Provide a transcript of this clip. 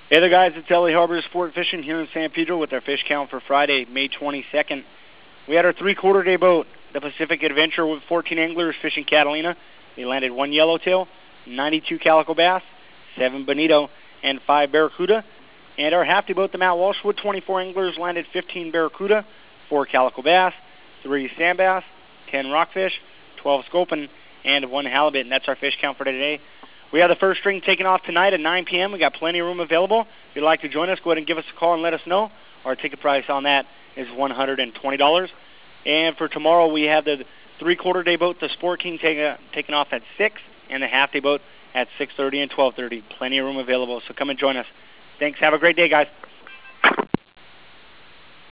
Hey there, guys. It's Ellie Harbor Sport Fishing here in San Pedro with our fish count for Friday, May 22nd. We had our three-quarter day boat, the Pacific Adventure, with 14 anglers fishing Catalina. We landed 1 yellowtail, 92 calico bass, 7 bonito, and 5 barracuda. And our half day boat, the Matt Walsh, with 24 anglers, landed 15 barracuda, 4 calico bass, 3 sand bass, 10 rockfish, 12 sculpin, and 1 halibut. And that's our fish count for today. We have the first string taking off tonight at 9 p.m. We got plenty of room available. If you'd like to join us, go ahead and give us a call and let us know. Our ticket price on that is $120. And for tomorrow, we have the three-quarter day boat, the Sport King, taking off at 6, and the half day boat at 6:30 and 12:30. Plenty of room available, so come and join us. Thanks. Have a great day, guys.